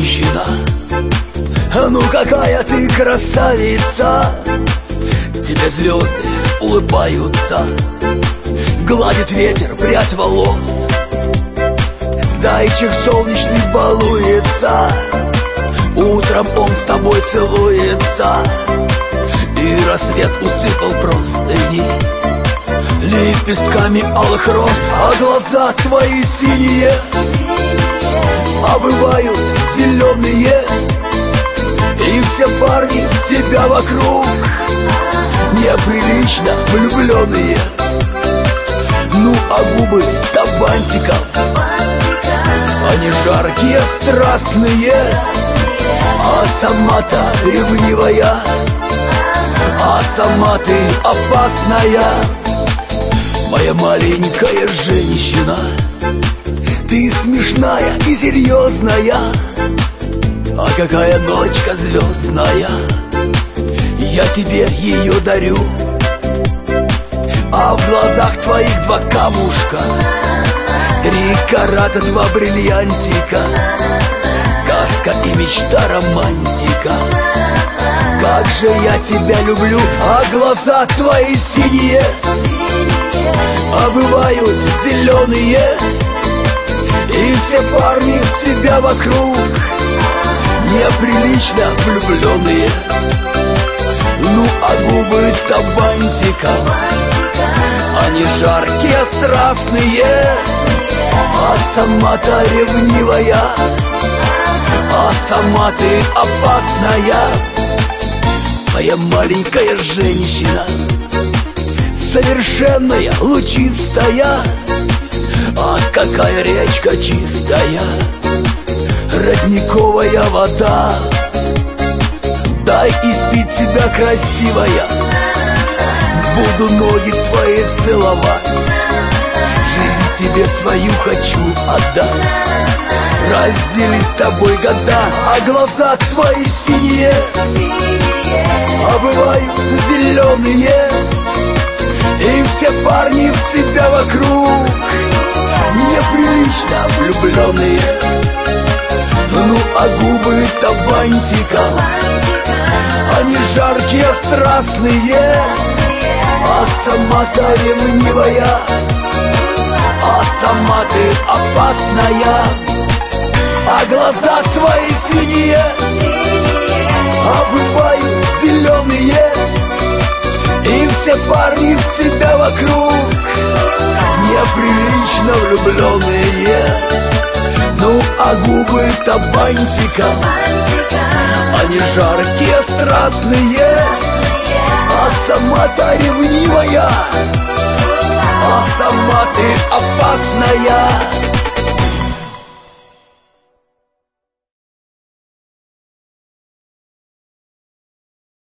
женщина. Ну какая ты красавица, тебе звезды улыбаются, гладит ветер прядь волос, зайчик солнечный балуется, утром он с тобой целуется, и рассвет усыпал простыни лепестками алых роз. А глаза твои синие, а бывают зеленые, и все парни в тебя вокруг неприлично влюбленные. Ну а губы табантиком, они жаркие, страстные, а сама-то ревнивая, а сама ты опасная. Моя маленькая женщина, ты смешная и серьезная, а какая ночка звездная, я тебе ее дарю. А в глазах твоих два камушка, 3 карата, 2 бриллиантика, сказка и мечта, романтика. Как же я тебя люблю, а глаза твои синие, а бывают зеленые, и все парни в тебя вокруг неприлично влюбленные. Ну а губы табантиком, они жаркие, страстные, а сама-то ревнивая, а сама ты опасная. Моя маленькая женщина, совершенная, лучистая, ах, какая речка чистая, родниковая вода. Дай испить тебя, красивая, буду ноги твои целовать, жизнь тебе свою хочу отдать, раздели с тобой года. А глаза твои синие, а бывают зеленые, и все парни в тебя вокруг неприлично влюбленные. Ну а губы табантиком, они жаркие, страстные, а сама-то ревнивая, а сама ты опасная. А глаза твои синие, а бывают зеленые, и все парни в тебя вокруг неприлично влюбленные. Ну а губы табантиком, они жаркие, страстные, а сама-то ревнивая, а сама ты опасная.